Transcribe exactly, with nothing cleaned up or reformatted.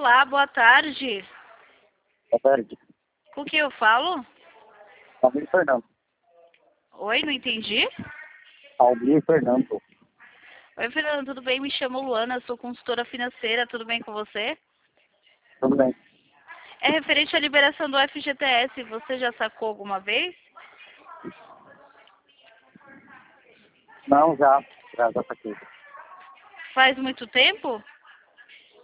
Olá, boa tarde. Boa tarde. Com quem eu falo? Almir Fernando. Oi, não entendi. Almir Fernando. Oi, Fernando, tudo bem? Me chamo Luana, sou consultora financeira, tudo bem com você? Tudo bem? É referente à liberação do F G T S, você já sacou alguma vez? Não, já. Já, já saquei. Faz muito tempo?